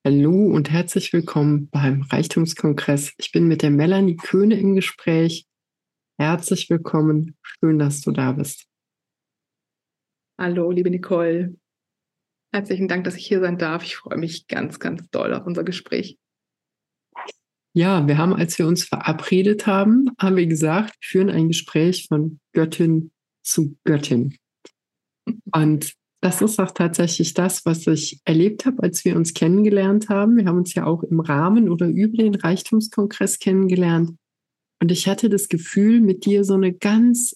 Hallo und herzlich willkommen beim Reichtumskongress. Ich bin mit der Melanie Köhne im Gespräch. Herzlich willkommen. Schön, dass du da bist. Hallo, liebe Nicole. Herzlichen Dank, dass ich hier sein darf. Ich freue mich ganz, ganz doll auf unser Gespräch. Ja, wir haben, als wir uns verabredet haben, haben wir gesagt, wir führen ein Gespräch von Göttin zu Göttin. Und das ist auch tatsächlich das, was ich erlebt habe, als wir uns kennengelernt haben. Wir haben uns ja auch im Rahmen oder über den Reichtumskongress kennengelernt. Und ich hatte das Gefühl, mit dir so eine ganz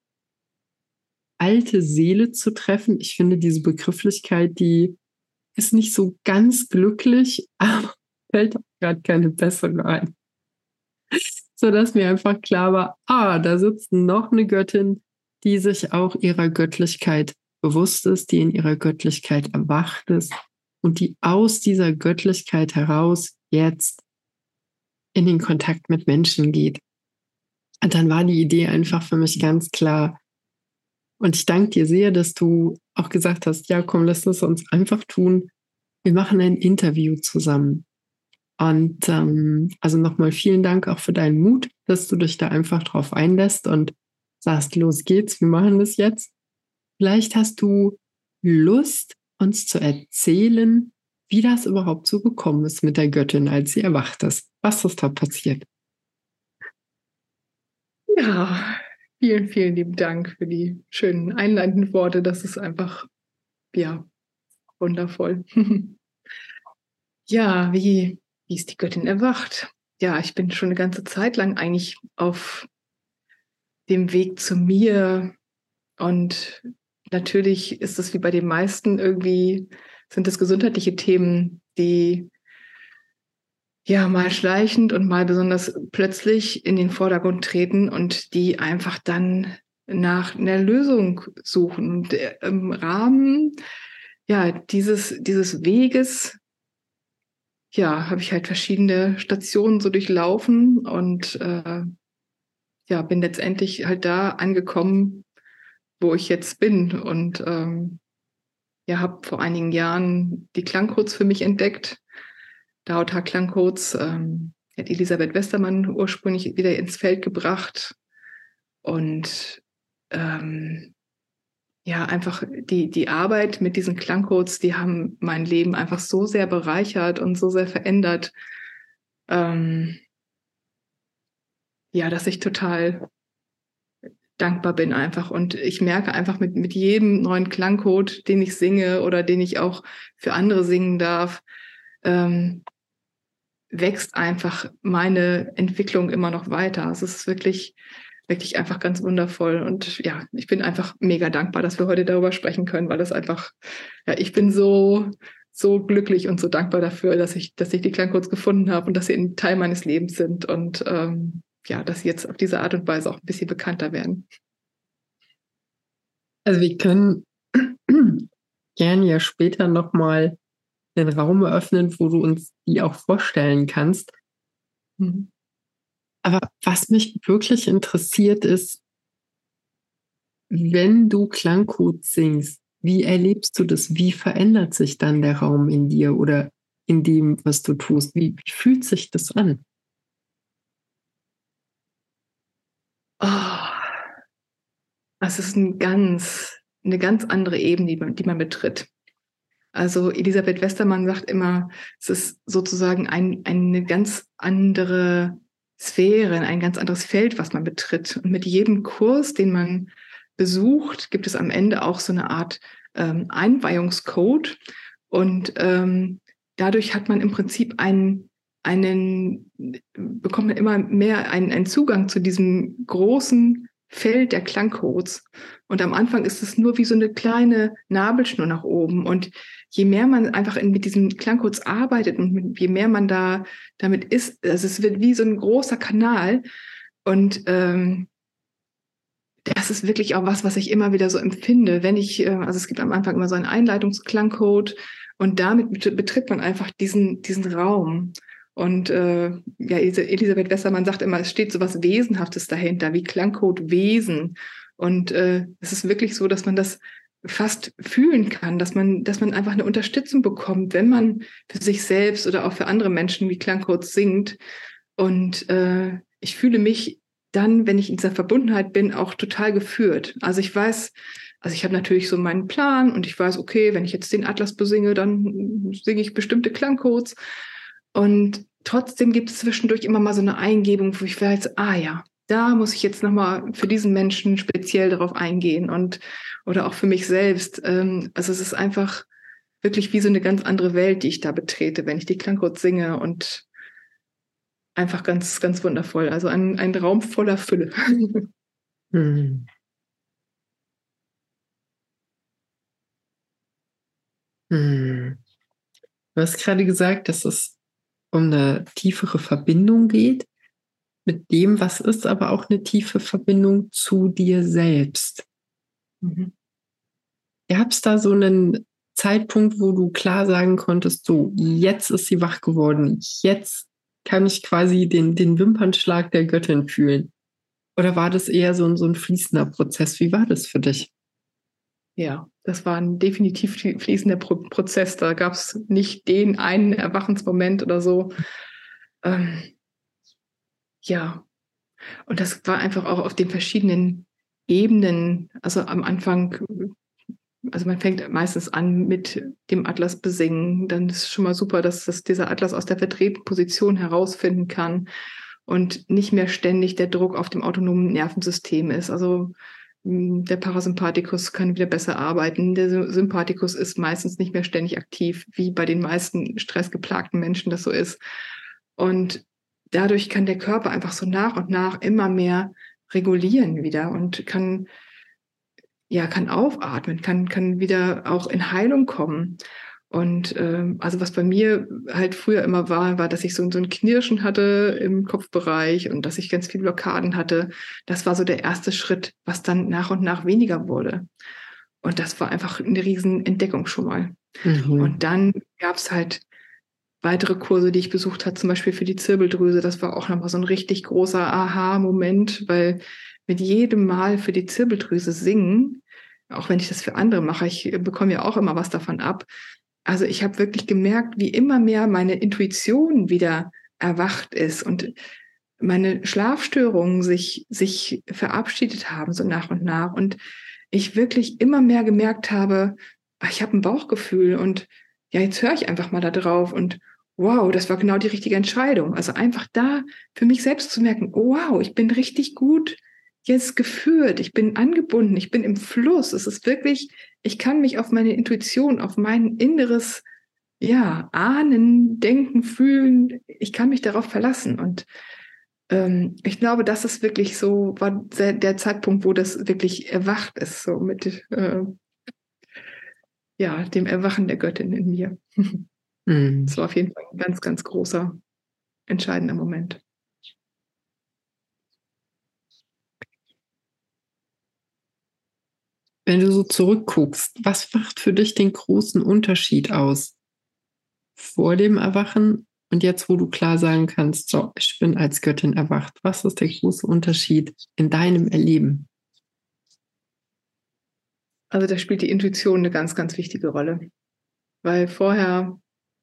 alte Seele zu treffen. Ich finde diese Begrifflichkeit, die ist nicht so ganz glücklich, aber fällt auch gerade keine bessere ein. Sodass mir einfach klar war, da sitzt noch eine Göttin, die sich auch ihrer Göttlichkeit bewusst ist, die in ihrer Göttlichkeit erwacht ist und die aus dieser Göttlichkeit heraus jetzt in den Kontakt mit Menschen geht. Und dann war die Idee einfach für mich ganz klar. Und ich danke dir sehr, dass du auch gesagt hast, ja, komm, lass es uns einfach tun. Wir machen ein Interview zusammen. Und also nochmal vielen Dank auch für deinen Mut, dass du dich da einfach drauf einlässt und sagst, los geht's, wir machen das jetzt. Vielleicht hast du Lust, uns zu erzählen, wie das überhaupt so gekommen ist mit der Göttin, als sie erwacht ist. Was ist da passiert? Ja, vielen, vielen lieben Dank für die schönen einleitenden Worte. Das ist einfach, ja, wundervoll. Ja, wie ist die Göttin erwacht? Ja, ich bin schon eine ganze Zeit lang eigentlich auf dem Weg zu mir. Und natürlich ist es wie bei den meisten irgendwie, sind es gesundheitliche Themen, die ja mal schleichend und mal besonders plötzlich in den Vordergrund treten und die einfach dann nach einer Lösung suchen. Und im Rahmen ja, dieses Weges, ja, habe ich halt verschiedene Stationen so durchlaufen und ja, bin letztendlich halt da angekommen, wo ich jetzt bin. Und ja, habe vor einigen Jahren die Klangcodes für mich entdeckt. Dauertag Klangcodes hat Elisabeth Westermann ursprünglich wieder ins Feld gebracht. Und ja, einfach die Arbeit mit diesen Klangcodes, die haben mein Leben einfach so sehr bereichert und so sehr verändert, ähm, ja, dass ich total dankbar bin einfach. Und ich merke einfach mit jedem neuen Klangcode, den ich singe oder den ich auch für andere singen darf, wächst einfach meine Entwicklung immer noch weiter. Es ist wirklich, wirklich einfach ganz wundervoll. Und ja, ich bin einfach mega dankbar, dass wir heute darüber sprechen können, weil das einfach, ja, ich bin so glücklich und so dankbar dafür, dass ich die Klangcodes gefunden habe und dass sie ein Teil meines Lebens sind und ja, dass sie jetzt auf diese Art und Weise auch ein bisschen bekannter werden. Also wir können gerne ja später nochmal den Raum eröffnen, wo du uns die auch vorstellen kannst. Mhm. Aber was mich wirklich interessiert ist, wenn du Klangcode singst, wie erlebst du das? Wie verändert sich dann der Raum in dir oder in dem, was du tust? Wie fühlt sich das an? Oh, es ist eine ganz andere Ebene, die man betritt. Also Elisabeth Westermann sagt immer, es ist sozusagen eine ganz andere Sphäre, ein ganz anderes Feld, was man betritt. Und mit jedem Kurs, den man besucht, gibt es am Ende auch so eine Art Einweihungscode. Und dadurch hat man im Prinzip bekommt man immer mehr einen Zugang zu diesem großen Feld der Klangcodes. Und am Anfang ist es nur wie so eine kleine Nabelschnur nach oben. Und je mehr man einfach mit diesen Klangcodes arbeitet und je mehr man damit ist, also es wird wie so ein großer Kanal. Und das ist wirklich auch was ich immer wieder so empfinde, wenn ich, also es gibt am Anfang immer so einen Einleitungsklangcode und damit betritt man einfach diesen Raum. Und ja, Elisabeth Westermann sagt immer, es steht so was Wesenhaftes dahinter, wie Klangcode Wesen. Und es ist wirklich so, dass man das fast fühlen kann, dass man einfach eine Unterstützung bekommt, wenn man für sich selbst oder auch für andere Menschen wie Klangcodes singt. Und ich fühle mich dann, wenn ich in dieser Verbundenheit bin, auch total geführt. Also ich weiß, also ich habe natürlich so meinen Plan und ich weiß, okay, wenn ich jetzt den Atlas besinge, dann singe ich bestimmte Klangcodes. Und trotzdem gibt es zwischendurch immer mal so eine Eingebung, wo ich weiß, ah ja, da muss ich jetzt nochmal für diesen Menschen speziell darauf eingehen oder auch für mich selbst. Also es ist einfach wirklich wie so eine ganz andere Welt, die ich da betrete, wenn ich die Klangcodes singe und einfach ganz, ganz wundervoll. Also ein Raum voller Fülle. Hm. Hm. Du hast gerade gesagt, dass es um eine tiefere Verbindung geht mit dem, was ist, aber auch eine tiefe Verbindung zu dir selbst. Mhm. Gab es da so einen Zeitpunkt, wo du klar sagen konntest, so, jetzt ist sie wach geworden, jetzt kann ich quasi den Wimpernschlag der Göttin fühlen? Oder war das eher so ein fließender Prozess? Wie war das für dich? Ja, das war ein definitiv fließender Prozess. Da gab es nicht den einen Erwachensmoment oder so. Ähm, ja, und das war einfach auch auf den verschiedenen Ebenen. Also am Anfang, also man fängt meistens an mit dem Atlas besingen. Dann ist es schon mal super, dass dieser Atlas aus der verdrehten Position herausfinden kann und nicht mehr ständig der Druck auf dem autonomen Nervensystem ist. Also der Parasympathikus kann wieder besser arbeiten. Der Sympathikus ist meistens nicht mehr ständig aktiv, wie bei den meisten stressgeplagten Menschen das so ist. Und dadurch kann der Körper einfach so nach und nach immer mehr regulieren wieder und kann aufatmen, kann wieder auch in Heilung kommen. Und also was bei mir halt früher immer war, dass ich so ein Knirschen hatte im Kopfbereich und dass ich ganz viele Blockaden hatte. Das war so der erste Schritt, was dann nach und nach weniger wurde. Und das war einfach eine riesen Entdeckung schon mal. Mhm. Und dann gab es halt weitere Kurse, die ich besucht habe, zum Beispiel für die Zirbeldrüse. Das war auch nochmal so ein richtig großer Aha-Moment, weil mit jedem Mal für die Zirbeldrüse singen, auch wenn ich das für andere mache, ich bekomme ja auch immer was davon ab. Also ich habe wirklich gemerkt, wie immer mehr meine Intuition wieder erwacht ist und meine Schlafstörungen sich verabschiedet haben, so nach und nach. Und ich wirklich immer mehr gemerkt habe, ich habe ein Bauchgefühl und ja, jetzt höre ich einfach mal da drauf und wow, das war genau die richtige Entscheidung. Also einfach da für mich selbst zu merken, oh, wow, ich bin richtig gut jetzt geführt, ich bin angebunden, ich bin im Fluss. Es ist wirklich, ich kann mich auf meine Intuition, auf mein inneres, ja, Ahnen, Denken, Fühlen, ich kann mich darauf verlassen. Und ich glaube, das ist wirklich so, war der Zeitpunkt, wo das wirklich erwacht ist, so mit ja, dem Erwachen der Göttin in mir. Mhm. Das war auf jeden Fall ein ganz, ganz großer, entscheidender Moment. Wenn du so zurückguckst, was macht für dich den großen Unterschied aus vor dem Erwachen und jetzt, wo du klar sagen kannst, so, ich bin als Göttin erwacht? Was ist der große Unterschied in deinem Erleben? Also da spielt die Intuition eine ganz, ganz wichtige Rolle. Weil vorher,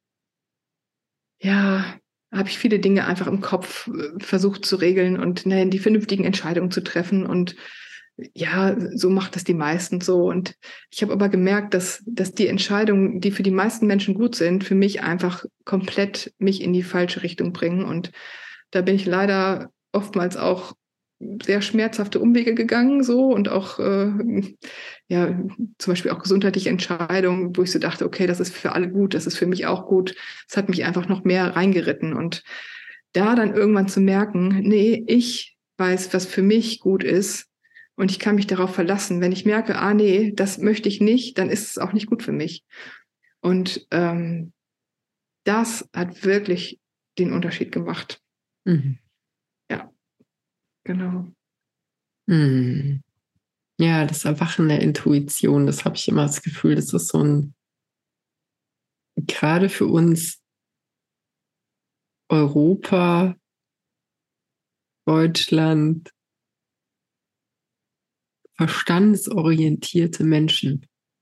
ja, habe ich viele Dinge einfach im Kopf versucht zu regeln und die vernünftigen Entscheidungen zu treffen. Und ja, so macht das die meisten so. Und ich habe aber gemerkt, dass die Entscheidungen, die für die meisten Menschen gut sind, für mich einfach komplett mich in die falsche Richtung bringen. Und da bin ich leider oftmals auch sehr schmerzhafte Umwege gegangen, so und auch ja, zum Beispiel auch gesundheitliche Entscheidungen, wo ich so dachte, okay, das ist für alle gut, das ist für mich auch gut. Es hat mich einfach noch mehr reingeritten. Und da dann irgendwann zu merken, nee, ich weiß, was für mich gut ist und ich kann mich darauf verlassen. Wenn ich merke, ah nee, das möchte ich nicht, dann ist es auch nicht gut für mich. Und das hat wirklich den Unterschied gemacht. Mhm. Ja, genau. Mhm. Ja, das Erwachen der Intuition, das habe ich immer das Gefühl, das ist so ein, gerade für uns Europa, Deutschland, verstandesorientierte Menschen.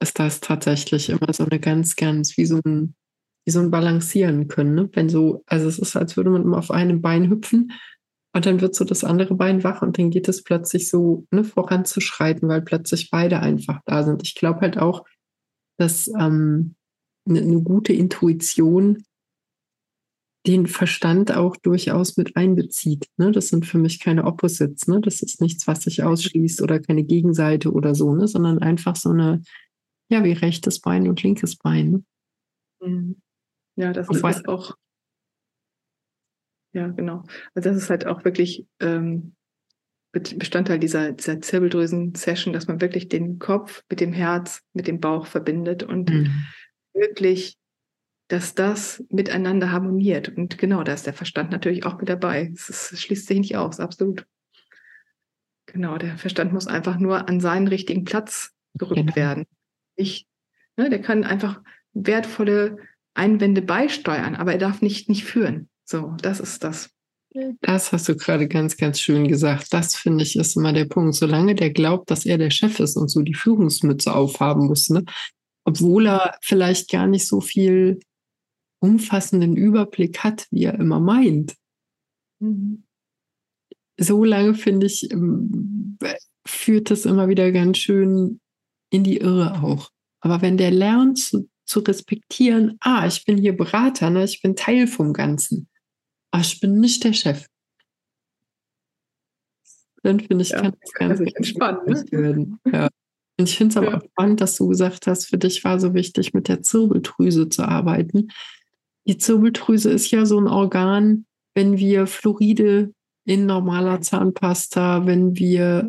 ist das tatsächlich immer so eine ganz, ganz wie so ein Balancieren können. Ne? Wenn so, also es ist, als würde man immer auf einem Bein hüpfen und dann wird so das andere Bein wach und dann geht es plötzlich so, ne, voranzuschreiten, weil plötzlich beide einfach da sind. Ich glaube halt auch, dass eine gute Intuition den Verstand auch durchaus mit einbezieht. Ne? Das sind für mich keine Opposites. Ne? Das ist nichts, was sich ausschließt oder keine Gegenseite oder so, ne? Sondern einfach so eine, ja, wie rechtes Bein und linkes Bein. Ne? Mhm. Ja, das Wobei, ist auch, ja, genau. Also das ist halt auch wirklich Bestandteil dieser Zirbeldrüsen-Session, dass man wirklich den Kopf mit dem Herz, mit dem Bauch verbindet und wirklich, dass das miteinander harmoniert. Und genau, da ist der Verstand natürlich auch mit dabei. Es schließt sich nicht aus, absolut. Genau, der Verstand muss einfach nur an seinen richtigen Platz gerückt genau. werden. Ich, ne, der kann einfach wertvolle Einwände beisteuern, aber er darf nicht führen. So, das ist das. Das hast du gerade ganz, ganz schön gesagt. Das finde ich ist immer der Punkt. Solange der glaubt, dass er der Chef ist und so die Führungsmütze aufhaben muss, ne? Obwohl er vielleicht gar nicht so viel umfassenden Überblick hat, wie er immer meint. Mhm. So lange, finde ich, führt das immer wieder ganz schön in die Irre auch. Aber wenn der lernt zu respektieren, ich bin hier Berater, ne? Ich bin Teil vom Ganzen. Ich bin nicht der Chef. Dann finde ich, Ja, kann das kann er ganz, sich ganz entspannen, hilfreich ne? werden. Ja. Und ich finde es aber Ja. auch spannend, dass du gesagt hast, für dich war so wichtig, mit der Zirbeldrüse zu arbeiten. Die Zirbeldrüse ist ja so ein Organ, wenn wir Fluoride in normaler Zahnpasta, wenn wir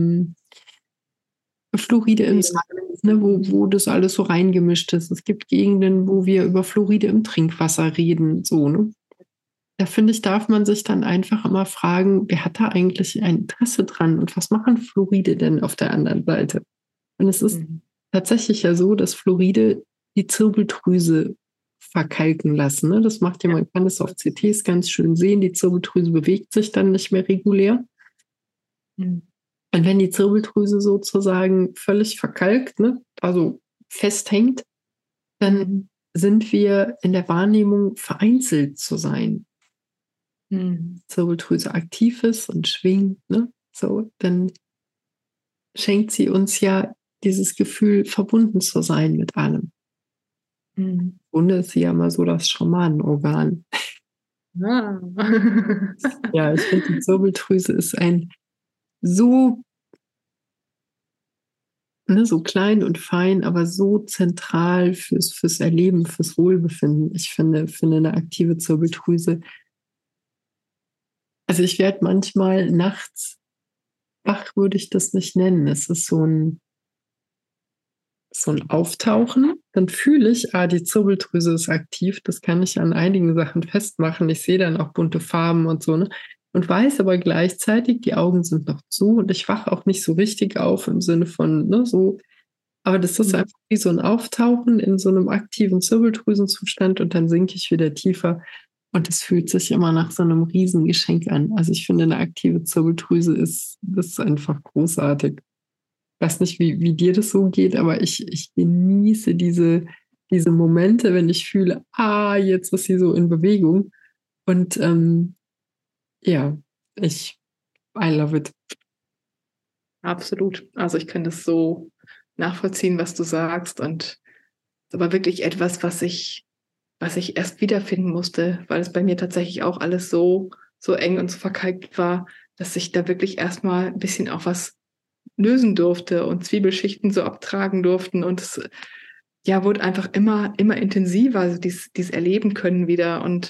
Fluoride im Salz, ne, wo das alles so reingemischt ist. Es gibt Gegenden, wo wir über Fluoride im Trinkwasser reden, so, ne? Da finde ich, darf man sich dann einfach immer fragen, wer hat da eigentlich ein Interesse dran und was machen Fluoride denn auf der anderen Seite? Und es ist Mhm. tatsächlich ja so, dass Fluoride die Zirbeldrüse verkalken lassen. Ne? Das macht ja, man kann es auf CTs ganz schön sehen, die Zirbeldrüse bewegt sich dann nicht mehr regulär. Mhm. Und wenn die Zirbeldrüse sozusagen völlig verkalkt, ne, also festhängt, dann Mhm. sind wir in der Wahrnehmung vereinzelt zu sein. Mhm. Zirbeldrüse aktiv ist und schwingt, ne, so, dann schenkt sie uns ja dieses Gefühl, verbunden zu sein mit allem. Mhm. Und ist sie ja mal so das Schamanenorgan. Ah. Ja, ich finde, die Zirbeldrüse ist ein so, ne, so klein und fein, aber so zentral fürs Erleben, fürs Wohlbefinden. Ich finde eine aktive Zirbeldrüse. Also ich werde manchmal nachts wach, würde ich das nicht nennen. Es ist so ein Auftauchen. Dann fühle ich, die Zirbeldrüse ist aktiv. Das kann ich an einigen Sachen festmachen. Ich sehe dann auch bunte Farben und so, ne? Und weiß aber gleichzeitig, die Augen sind noch zu und ich wache auch nicht so richtig auf im Sinne von, ne, so. Aber das ist einfach wie so ein Auftauchen in so einem aktiven Zirbeldrüsenzustand und dann sinke ich wieder tiefer. Und es fühlt sich immer nach so einem Riesengeschenk an. Also ich finde, eine aktive Zirbeldrüse das ist einfach großartig. Ich weiß nicht, wie dir das so geht, aber ich genieße diese Momente, wenn ich fühle, jetzt ist sie so in Bewegung. Und ja, I love it. Absolut. Also ich kann das so nachvollziehen, was du sagst. Und es ist aber wirklich etwas, was ich erst wiederfinden musste, weil es bei mir tatsächlich auch alles so eng und so verkalkt war, dass ich da wirklich erstmal ein bisschen auch was lösen durfte und Zwiebelschichten so abtragen durften. Und es ja wurde einfach immer intensiver, also dieses Erleben können wieder. Und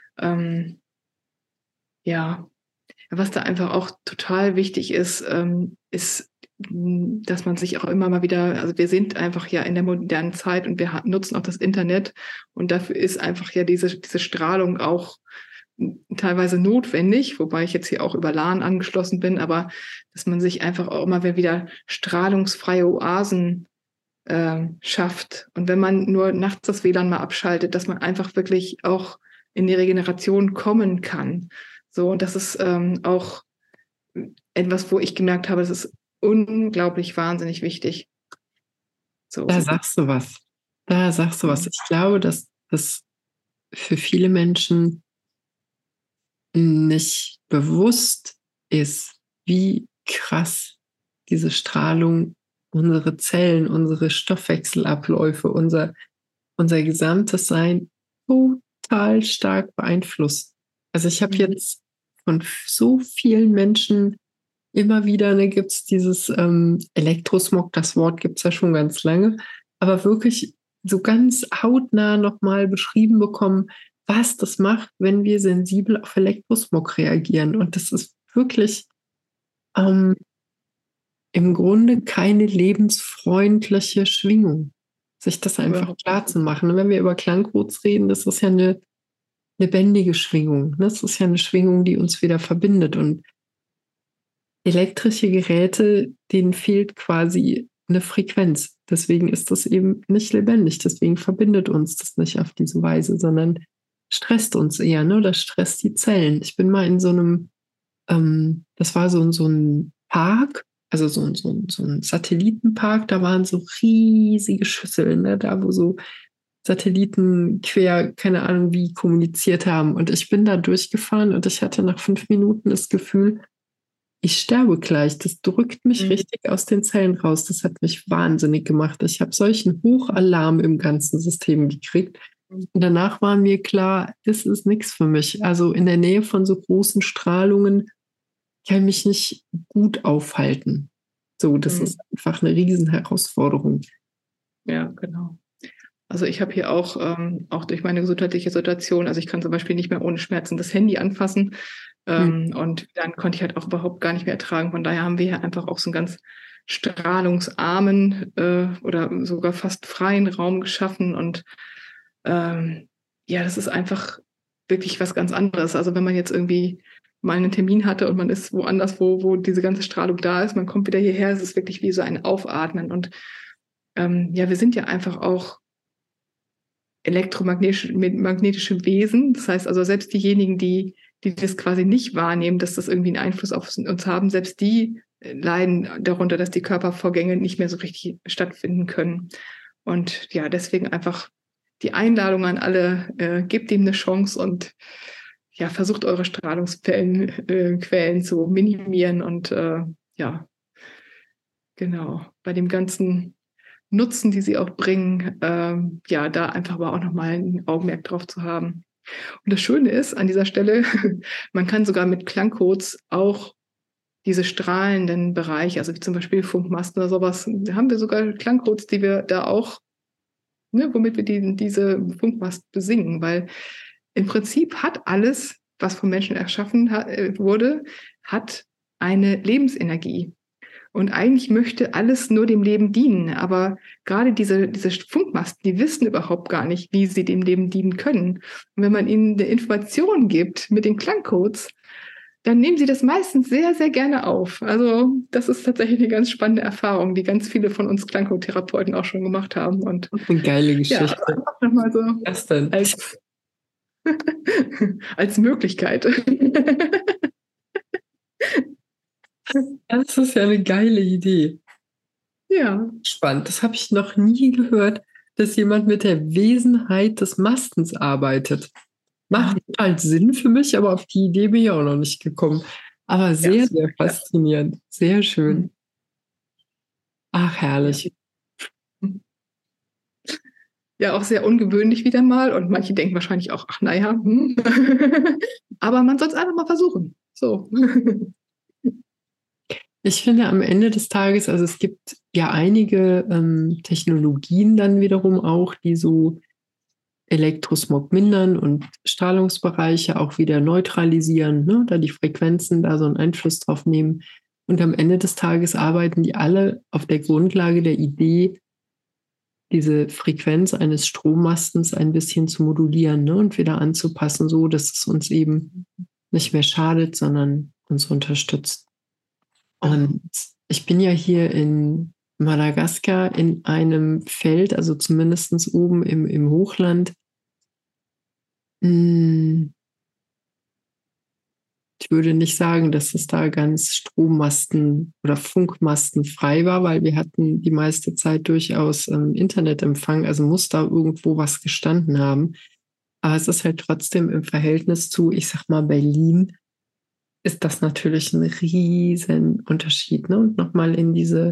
ja, was da einfach auch total wichtig ist, ist, dass man sich auch immer mal wieder, also wir sind einfach ja in der modernen Zeit und wir nutzen auch das Internet und dafür ist einfach ja diese Strahlung auch teilweise notwendig, wobei ich jetzt hier auch über LAN angeschlossen bin, aber dass man sich einfach auch immer wieder strahlungsfreie Oasen schafft. Und wenn man nur nachts das WLAN mal abschaltet, dass man einfach wirklich auch in die Regeneration kommen kann. So, und das ist auch etwas, wo ich gemerkt habe, das ist unglaublich wahnsinnig wichtig. Da sagst du was. Da sagst du was. Ich glaube, dass das für viele Menschen nicht bewusst ist, wie krass diese Strahlung unsere Zellen, unsere Stoffwechselabläufe, unser gesamtes Sein total stark beeinflusst. Also ich habe jetzt von so vielen Menschen immer wieder, gibt es dieses Elektrosmog, das Wort gibt es ja schon ganz lange, aber wirklich so ganz hautnah nochmal beschrieben bekommen, was das macht, wenn wir sensibel auf Elektrosmog reagieren. Und das ist wirklich im Grunde keine lebensfreundliche Schwingung, sich das einfach klar zu machen. Und wenn wir über Klangcodes reden, das ist ja eine lebendige Schwingung. Das ist ja eine Schwingung, die uns wieder verbindet. Und elektrische Geräte, denen fehlt quasi eine Frequenz. Deswegen ist das eben nicht lebendig. Deswegen verbindet uns das nicht auf diese Weise, sondern stresst uns eher, ne? Oder stresst die Zellen. Ich bin mal in so einem, das war so ein Park, also so ein Satellitenpark, da waren so riesige Schüsseln, ne? Da wo so Satelliten quer, keine Ahnung wie, kommuniziert haben. Und ich bin da durchgefahren und ich hatte nach 5 Minuten das Gefühl, ich sterbe gleich. Das drückt mich richtig aus den Zellen raus. Das hat mich wahnsinnig gemacht. Ich habe solchen Hochalarm im ganzen System gekriegt. Und danach war mir klar, das ist nichts für mich. Also in der Nähe von so großen Strahlungen kann ich mich nicht gut aufhalten. So, das ist einfach eine Riesenherausforderung. Ja, genau. Also ich habe hier auch durch meine gesundheitliche Situation, also ich kann zum Beispiel nicht mehr ohne Schmerzen das Handy anfassen. Und dann konnte ich halt auch überhaupt gar nicht mehr ertragen. Von daher haben wir hier einfach auch so einen ganz strahlungsarmen oder sogar fast freien Raum geschaffen. Und ja, das ist einfach wirklich was ganz anderes. Also wenn man jetzt irgendwie mal einen Termin hatte und man ist woanders, wo diese ganze Strahlung da ist, man kommt wieder hierher, es ist wirklich wie so ein Aufatmen. Und ja, wir sind ja einfach auch elektromagnetische Wesen. Das heißt also, selbst diejenigen, die das quasi nicht wahrnehmen, dass das irgendwie einen Einfluss auf uns haben, selbst die leiden darunter, dass die Körpervorgänge nicht mehr so richtig stattfinden können. Und ja, deswegen einfach die Einladung an alle, gebt ihm eine Chance und ja, versucht eure Quellen zu minimieren und ja, genau, bei dem ganzen Nutzen, die sie auch bringen, ja, da einfach aber auch nochmal ein Augenmerk drauf zu haben. Und das Schöne ist an dieser Stelle, man kann sogar mit Klangcodes auch diese strahlenden Bereiche, also wie zum Beispiel Funkmasten oder sowas, da haben wir sogar Klangcodes, die wir da auch, ne, womit wir diese Funkmast besingen, weil im Prinzip hat alles, was vom Menschen erschaffen wurde, hat eine Lebensenergie. Und eigentlich möchte alles nur dem Leben dienen. Aber gerade diese Funkmasten, die wissen überhaupt gar nicht, wie sie dem Leben dienen können. Und wenn man ihnen eine Information gibt mit den Klangcodes, dann nehmen sie das meistens sehr, sehr gerne auf. Also das ist tatsächlich eine ganz spannende Erfahrung, die ganz viele von uns Klangcode-Therapeuten auch schon gemacht haben. Und eine geile Geschichte. Ja, einfach nochmal so was denn? als Möglichkeit. Das ist ja eine geile Idee. Ja. Spannend. Das habe ich noch nie gehört, dass jemand mit der Wesenheit des Mastens arbeitet. Macht halt Sinn für mich, aber auf die Idee bin ich auch noch nicht gekommen. Aber sehr, sehr faszinierend. Sehr schön. Ach, herrlich. Ja, auch sehr ungewöhnlich wieder mal. Und manche denken wahrscheinlich auch, ach naja, aber man soll es einfach mal versuchen. So. Ich finde am Ende des Tages, also es gibt ja einige Technologien dann wiederum auch, die so Elektrosmog mindern und Strahlungsbereiche auch wieder neutralisieren, ne? Da die Frequenzen da so einen Einfluss drauf nehmen. Und am Ende des Tages arbeiten die alle auf der Grundlage der Idee, diese Frequenz eines Strommastens ein bisschen zu modulieren, ne? Und wieder anzupassen, so dass es uns eben nicht mehr schadet, sondern uns unterstützt. Und ich bin ja hier in Madagaskar in einem Feld, also zumindest oben im Hochland, ich würde nicht sagen, dass es da ganz Strommasten oder Funkmasten frei war, weil wir hatten die meiste Zeit durchaus Internetempfang, also muss da irgendwo was gestanden haben. Aber es ist halt trotzdem im Verhältnis zu, ich sag mal, Berlin, ist das natürlich ein riesen Unterschied, ne? Und nochmal in diese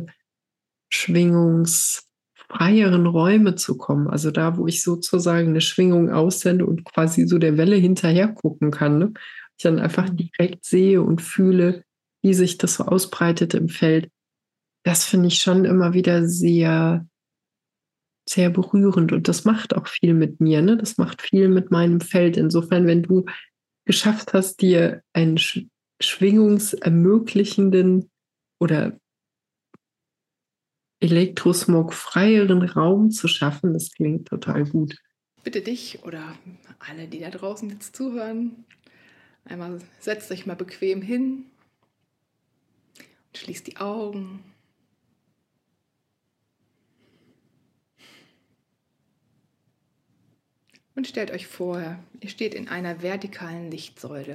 schwingungsfreieren Räume zu kommen. Also da, wo ich sozusagen eine Schwingung aussende und quasi so der Welle hinterher gucken kann, ne? Ich dann einfach direkt sehe und fühle, wie sich das so ausbreitet im Feld. Das finde ich schon immer wieder sehr, sehr berührend und das macht auch viel mit mir, ne? Das macht viel mit meinem Feld. Insofern, wenn du geschafft hast, dir einen schwingungsermöglichenden oder elektrosmogfreieren Raum zu schaffen, das klingt total gut. Bitte dich oder alle, die da draußen jetzt zuhören, einmal setzt euch mal bequem hin und schließt die Augen. Und stellt euch vor, ihr steht in einer vertikalen Lichtsäule.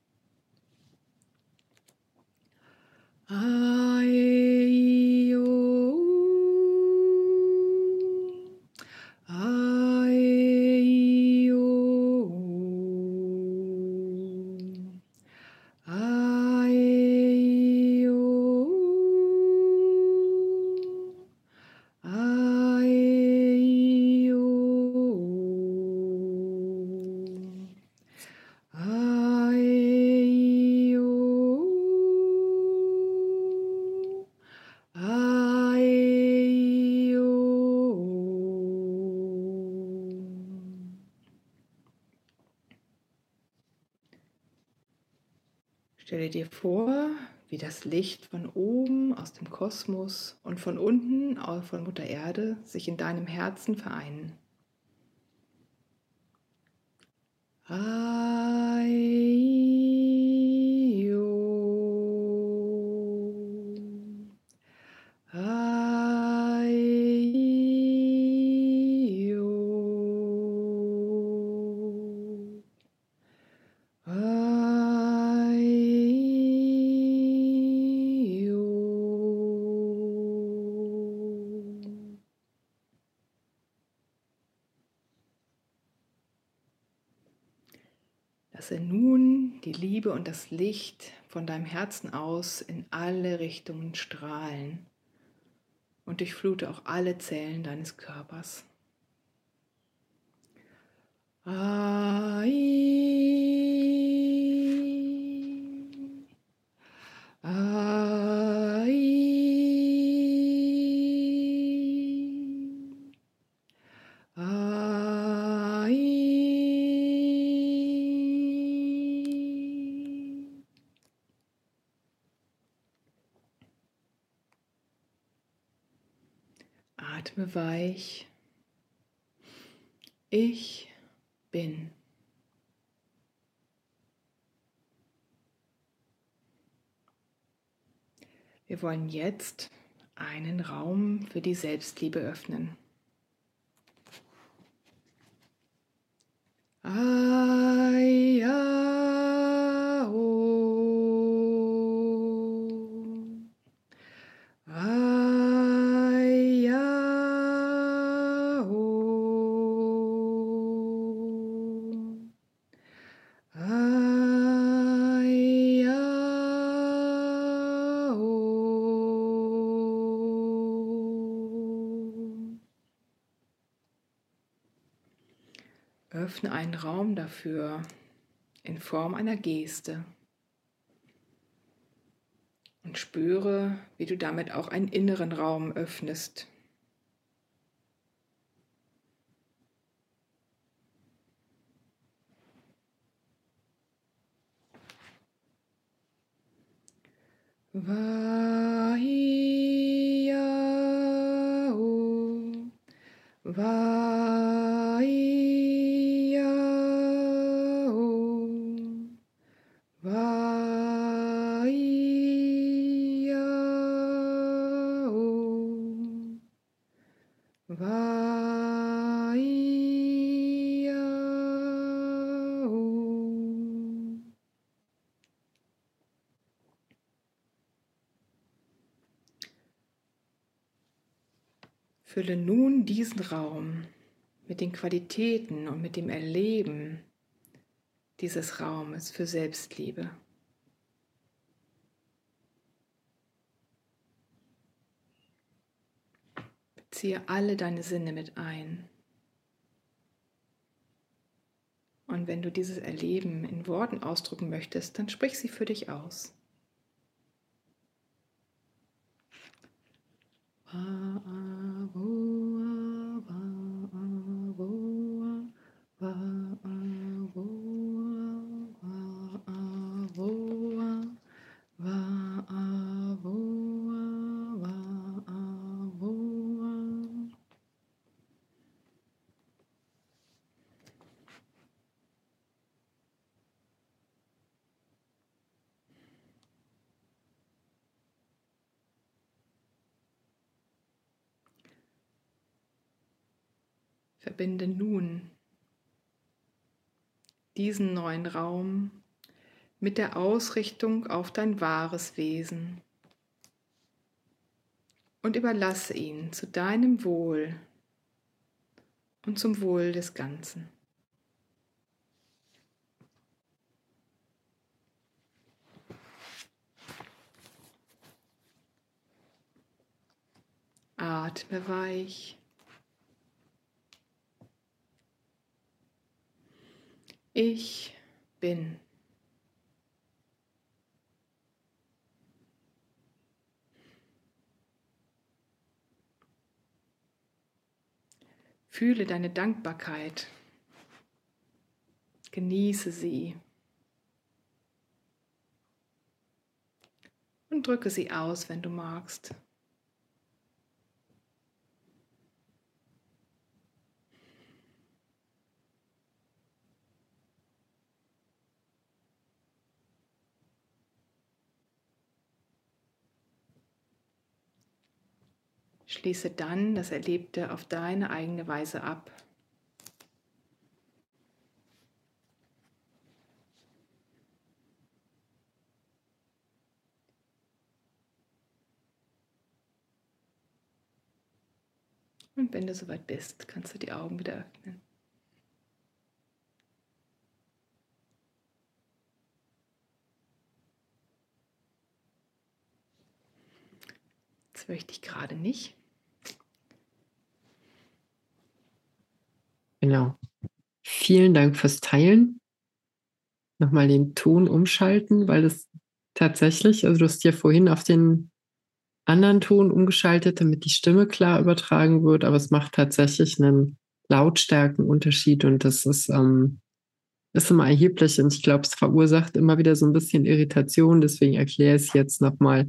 Stelle dir vor, wie das Licht von oben aus dem Kosmos und von unten von Mutter Erde sich in deinem Herzen vereinen. Lasse nun die Liebe und das Licht von deinem Herzen aus in alle Richtungen strahlen und durchflute auch alle Zellen deines Körpers. Atme weich. Ich bin. Wir wollen jetzt einen Raum für die Selbstliebe öffnen. Öffne einen Raum dafür in Form einer Geste und spüre, wie du damit auch einen inneren Raum öffnest. Fülle nun diesen Raum mit den Qualitäten und mit dem Erleben dieses Raumes für Selbstliebe. Beziehe alle deine Sinne mit ein. Und wenn du dieses Erleben in Worten ausdrücken möchtest, dann sprich sie für dich aus. Verbinde nun diesen neuen Raum mit der Ausrichtung auf dein wahres Wesen und überlasse ihn zu deinem Wohl und zum Wohl des Ganzen. Atme weich. Ich bin. Fühle deine Dankbarkeit. Genieße sie. Und drücke sie aus, wenn du magst. Schließe dann das Erlebte auf deine eigene Weise ab. Und wenn du soweit bist, kannst du die Augen wieder öffnen. Jetzt möchte ich gerade nicht. Genau. Vielen Dank fürs Teilen. Nochmal den Ton umschalten, weil es tatsächlich, also du hast ja vorhin auf den anderen Ton umgeschaltet, damit die Stimme klar übertragen wird, aber es macht tatsächlich einen Lautstärkenunterschied und das ist immer erheblich und ich glaube, es verursacht immer wieder so ein bisschen Irritation, deswegen erkläre ich es jetzt nochmal.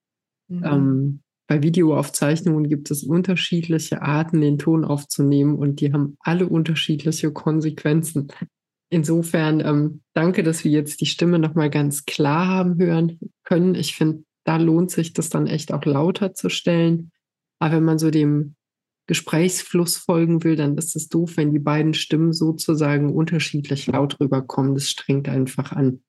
Bei Videoaufzeichnungen gibt es unterschiedliche Arten, den Ton aufzunehmen und die haben alle unterschiedliche Konsequenzen. Insofern danke, dass wir jetzt die Stimme nochmal ganz klar haben hören können. Ich finde, da lohnt sich das dann echt auch lauter zu stellen. Aber wenn man so dem Gesprächsfluss folgen will, dann ist es doof, wenn die beiden Stimmen sozusagen unterschiedlich laut rüberkommen. Das strengt einfach an.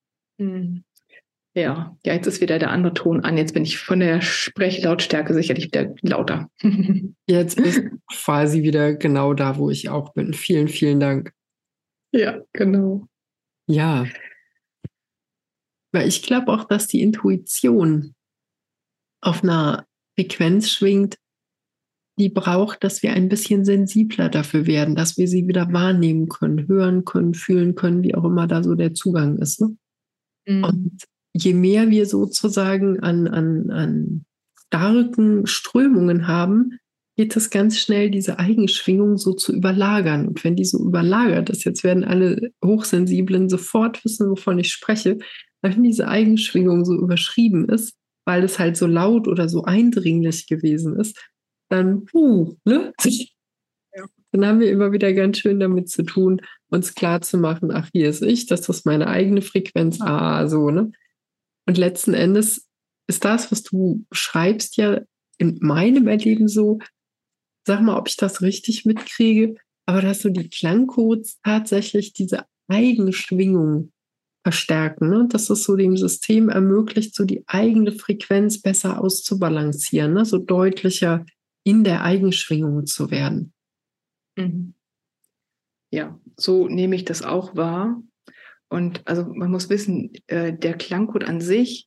Ja, jetzt ist wieder der andere Ton an. Jetzt bin ich von der Sprechlautstärke sicherlich wieder lauter. Jetzt bist du quasi wieder genau da, wo ich auch bin. Vielen, vielen Dank. Ja, genau. Ja. Weil ich glaube auch, dass die Intuition auf einer Frequenz schwingt, die braucht, dass wir ein bisschen sensibler dafür werden, dass wir sie wieder wahrnehmen können, hören können, fühlen können, wie auch immer da so der Zugang ist. Ne? Und je mehr wir sozusagen an starken Strömungen haben, geht es ganz schnell, diese Eigenschwingung so zu überlagern. Und wenn die so überlagert ist, jetzt werden alle Hochsensiblen sofort wissen, wovon ich spreche, wenn diese Eigenschwingung so überschrieben ist, weil es halt so laut oder so eindringlich gewesen ist, dann, ne? Ja. Dann haben wir immer wieder ganz schön damit zu tun, uns klar zu machen, ach, hier ist ich, das ist meine eigene Frequenz, so, ne? Und letzten Endes ist das, was du schreibst, ja in meinem Erleben so, sag mal, ob ich das richtig mitkriege, aber dass so die Klangcodes tatsächlich diese eigene Schwingung verstärken, ne? Dass es so dem System ermöglicht, so die eigene Frequenz besser auszubalancieren, ne? So deutlicher in der Eigenschwingung zu werden. Mhm. Ja, so nehme ich das auch wahr. Und also man muss wissen, der Klangcode an sich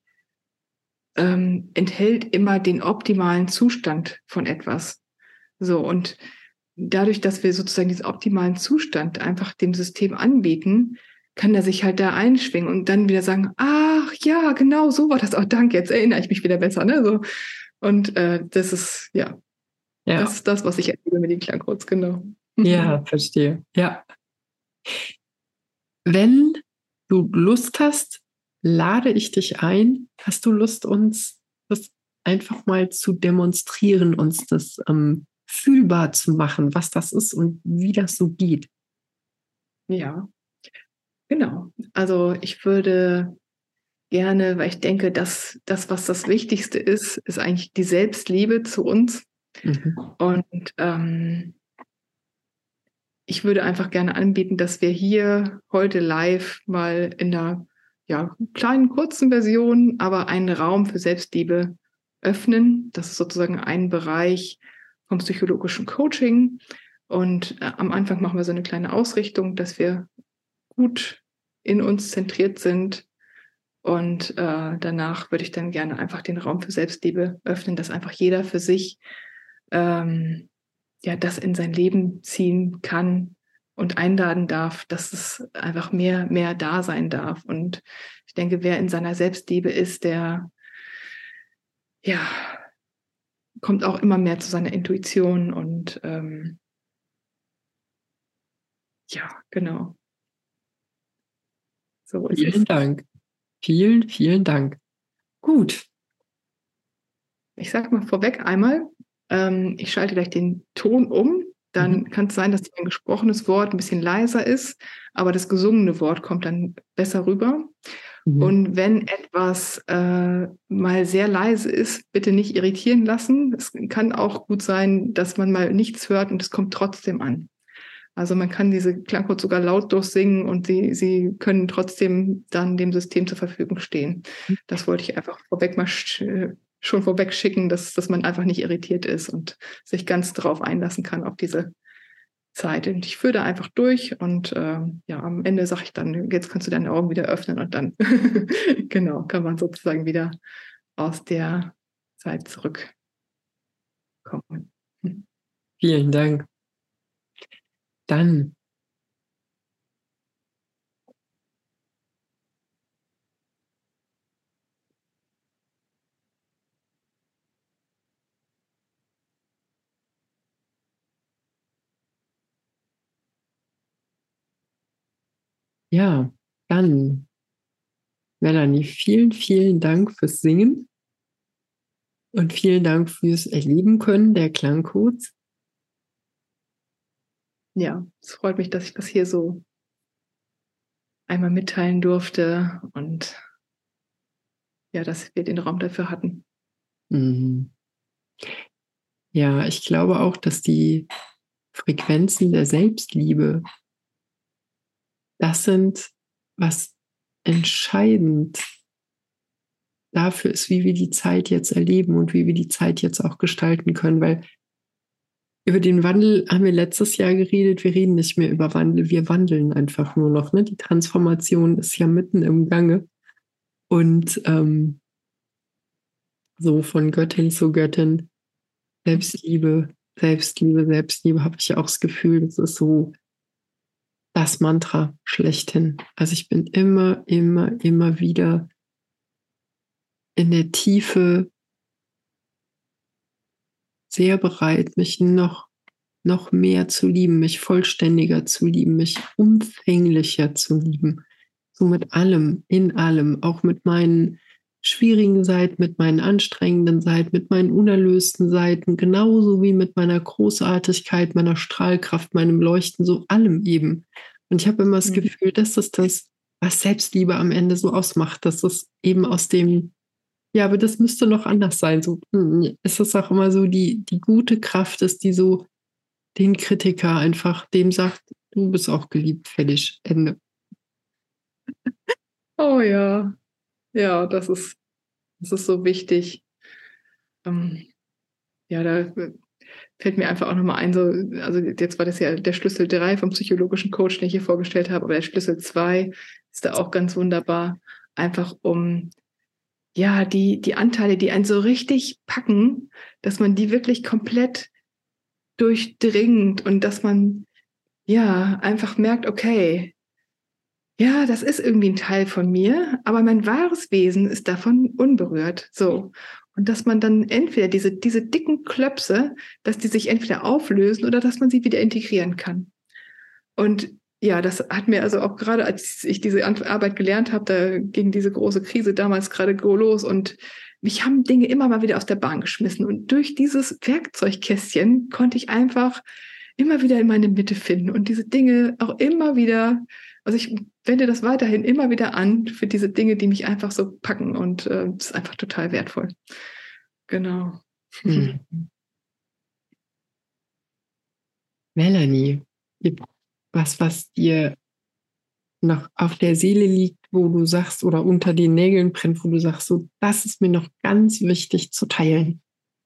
enthält immer den optimalen Zustand von etwas. So, und dadurch, dass wir sozusagen diesen optimalen Zustand einfach dem System anbieten, kann er sich halt da einschwingen und dann wieder sagen, ach ja, genau, so war das. Oh, danke, jetzt erinnere ich mich wieder besser. Ne? So. Und das ist, ja, das ist das, was ich erlebe mit den Klangcodes, genau. Ja, verstehe. Ja. Wenn du Lust hast, lade ich dich ein. Hast du Lust, uns das einfach mal zu demonstrieren, uns das fühlbar zu machen, was das ist und wie das so geht? Ja, genau. Also ich würde gerne, weil ich denke, dass das, was das Wichtigste ist eigentlich die Selbstliebe zu uns. Mhm. Und ich würde einfach gerne anbieten, dass wir hier heute live mal in einer kleinen, kurzen Version, aber einen Raum für Selbstliebe öffnen. Das ist sozusagen ein Bereich vom psychologischen Coaching. Und am Anfang machen wir so eine kleine Ausrichtung, dass wir gut in uns zentriert sind. Und danach würde ich dann gerne einfach den Raum für Selbstliebe öffnen, dass einfach jeder für sich das in sein Leben ziehen kann und einladen darf, dass es einfach mehr da sein darf. Und ich denke, wer in seiner Selbstliebe ist, der kommt auch immer mehr zu seiner Intuition und genau. So ist es. Vielen Dank. Vielen, vielen Dank. Gut. Ich sage mal vorweg einmal, ich schalte gleich den Ton um. Dann kann es sein, dass ein gesprochenes Wort ein bisschen leiser ist, aber das gesungene Wort kommt dann besser rüber. Mhm. Und wenn etwas mal sehr leise ist, bitte nicht irritieren lassen. Es kann auch gut sein, dass man mal nichts hört und es kommt trotzdem an. Also man kann diese Klangcodes sogar lautlos singen und sie können trotzdem dann dem System zur Verfügung stehen. Das wollte ich einfach vorweg mal schon vorweg schicken, dass man einfach nicht irritiert ist und sich ganz darauf einlassen kann auf diese Zeit. Und ich führe da einfach durch und am Ende sage ich dann, jetzt kannst du deine Augen wieder öffnen und dann genau, kann man sozusagen wieder aus der Zeit zurückkommen. Vielen Dank. Dann dann, Melanie, vielen, vielen Dank fürs Singen und vielen Dank fürs Erleben können der Klangcodes. Ja, es freut mich, dass ich das hier so einmal mitteilen durfte und dass wir den Raum dafür hatten. Mhm. Ja, ich glaube auch, dass die Frequenzen der Selbstliebe das sind, was entscheidend dafür ist, wie wir die Zeit jetzt erleben und wie wir die Zeit jetzt auch gestalten können, weil über den Wandel haben wir letztes Jahr geredet. Wir reden nicht mehr über Wandel. Wir wandeln einfach nur noch. Ne? Die Transformation ist ja mitten im Gange. Und so von Göttin zu Göttin, Selbstliebe, Selbstliebe, Selbstliebe, habe ich auch das Gefühl, das ist so das Mantra schlechthin. Also ich bin immer, immer, immer wieder in der Tiefe sehr bereit, mich noch mehr zu lieben, mich vollständiger zu lieben, mich umfänglicher zu lieben. So mit allem, in allem, auch mit meinen schwierigen Seiten, mit meinen anstrengenden Seiten, mit meinen unerlösten Seiten, genauso wie mit meiner Großartigkeit, meiner Strahlkraft, meinem Leuchten, so allem eben. Und ich habe immer das Gefühl, dass das das, was Selbstliebe am Ende so ausmacht, dass es eben aus dem, ja, aber das müsste noch anders sein. So ist es auch immer so, die gute Kraft ist, die so den Kritiker einfach, dem sagt, du bist auch geliebt, fertig, Ende. Oh ja, ja, das ist so wichtig. Da fällt mir einfach auch nochmal ein, so, also jetzt war das ja der Schlüssel 3 vom psychologischen Coach, den ich hier vorgestellt habe, aber der Schlüssel 2 ist da auch ganz wunderbar, einfach um ja, die Anteile, die einen so richtig packen, dass man die wirklich komplett durchdringt und dass man ja einfach merkt, okay, ja, das ist irgendwie ein Teil von mir, aber mein wahres Wesen ist davon unberührt. So. Und dass man dann entweder diese dicken Klöpse, dass die sich entweder auflösen oder dass man sie wieder integrieren kann. Und ja, das hat mir also auch gerade, als ich diese Arbeit gelernt habe, da ging diese große Krise damals gerade los und mich haben Dinge immer mal wieder aus der Bahn geschmissen. Und durch dieses Werkzeugkästchen konnte ich einfach immer wieder in meine Mitte finden und diese Dinge auch immer wieder, also ich wende das weiterhin immer wieder an für diese Dinge, die mich einfach so packen und das ist einfach total wertvoll. Genau. Melanie, gibt was dir noch auf der Seele liegt, wo du sagst, oder unter den Nägeln brennt, wo du sagst, so, das ist mir noch ganz wichtig zu teilen?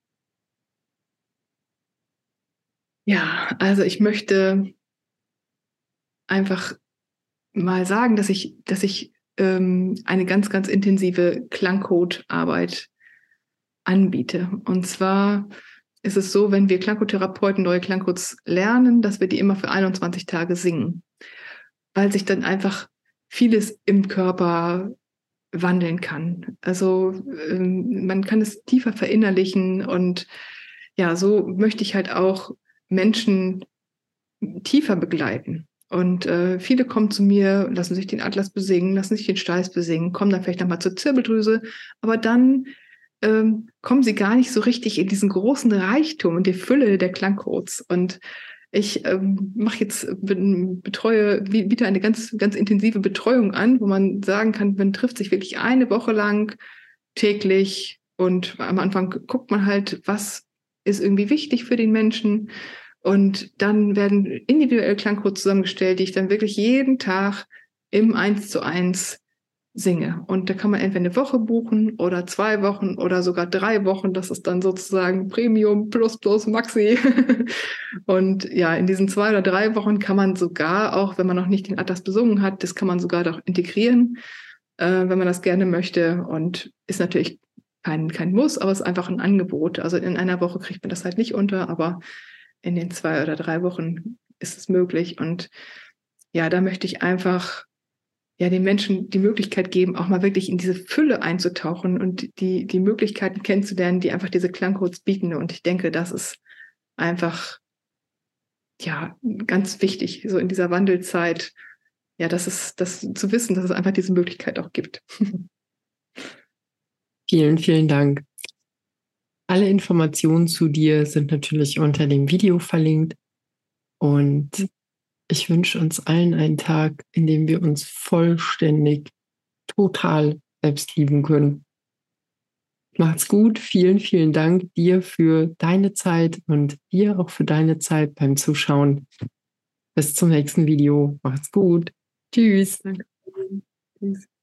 Ja, also ich möchte einfach mal sagen, dass ich eine ganz, ganz intensive Klangcode-Arbeit anbiete. Und zwar ist es so, wenn wir Klangcode-Therapeuten neue Klangcodes lernen, dass wir die immer für 21 Tage singen, weil sich dann einfach vieles im Körper wandeln kann. Also man kann es tiefer verinnerlichen und ja, so möchte ich halt auch Menschen tiefer begleiten. Und viele kommen zu mir, lassen sich den Atlas besingen, lassen sich den Steiß besingen, kommen dann vielleicht nochmal zur Zirbeldrüse, aber dann kommen sie gar nicht so richtig in diesen großen Reichtum und die Fülle der Klangcodes. Und ich biete eine ganz, ganz intensive Betreuung an, wo man sagen kann, man trifft sich wirklich eine Woche lang täglich und am Anfang guckt man halt, was ist irgendwie wichtig für den Menschen. Und dann werden individuelle Klangcodes zusammengestellt, die ich dann wirklich jeden Tag im 1:1 singe. Und da kann man entweder eine Woche buchen oder 2 Wochen oder sogar 3 Wochen. Das ist dann sozusagen Premium plus plus Maxi. Und ja, in diesen 2 oder 3 Wochen kann man sogar, auch wenn man noch nicht den Atlas besungen hat, das kann man sogar doch integrieren, wenn man das gerne möchte. Und ist natürlich kein Muss, aber es ist einfach ein Angebot. Also in einer Woche kriegt man das halt nicht unter, aber in den 2 oder 3 Wochen ist es möglich. Und ja, da möchte ich einfach ja den Menschen die Möglichkeit geben, auch mal wirklich in diese Fülle einzutauchen und die Möglichkeiten kennenzulernen, die einfach diese Klangcodes bieten. Und ich denke, das ist einfach ja ganz wichtig, so in dieser Wandelzeit, ja, das zu wissen, dass es einfach diese Möglichkeit auch gibt. Vielen, vielen Dank. Alle Informationen zu dir sind natürlich unter dem Video verlinkt und ich wünsche uns allen einen Tag, in dem wir uns vollständig, total selbst lieben können. Macht's gut. Vielen, vielen Dank dir für deine Zeit und dir auch für deine Zeit beim Zuschauen. Bis zum nächsten Video. Macht's gut. Tschüss. Danke. Tschüss.